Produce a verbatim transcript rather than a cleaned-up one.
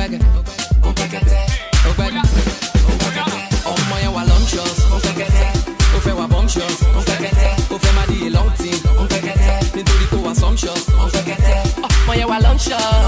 gbẹ́gẹ́, ó gbẹ́gẹ́dẹ́, ó gbẹ́gẹ́, ó gbẹ́gẹ́dẹ́. Ọmọ yẹn wà lọ́nṣọ́s, ó gbẹ́gẹ́dẹ́. Ó fẹ́ wà bọ́mṣọ́s, ó gbẹ́gẹ́dẹ́. Ó fẹ́ má di a long team, ó gbẹ́gẹ́dẹ́. Nítorí kó wà sọ́mṣọ́s, ó gbẹ́gẹ́dẹ́. Ọmọ yẹn wà lọ́nṣọ́s.